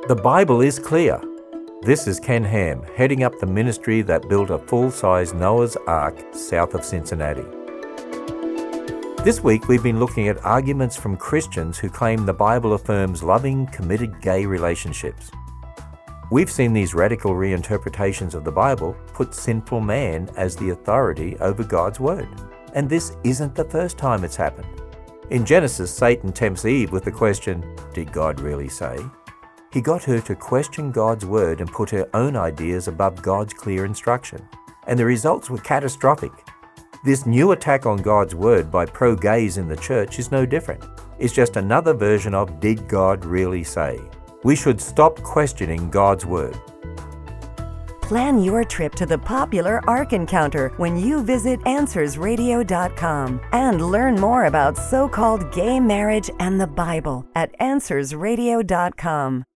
The Bible is clear. This is Ken Ham, heading up the ministry that built a full-size Noah's Ark south of Cincinnati. This week we've been looking at arguments from Christians who claim the Bible affirms loving, committed gay relationships. We've seen these radical reinterpretations of the Bible put sinful man as the authority over God's Word. And this isn't the first time it's happened. In Genesis, Satan tempts Eve with the question, "Did God really say?" He got her to question God's Word and put her own ideas above God's clear instruction. And the results were catastrophic. This new attack on God's Word by pro-gays in the church is no different. It's just another version of "Did God really say?" We should stop questioning God's Word. Plan your trip to the popular Ark Encounter when you visit AnswersRadio.com and learn more about so-called gay marriage and the Bible at AnswersRadio.com.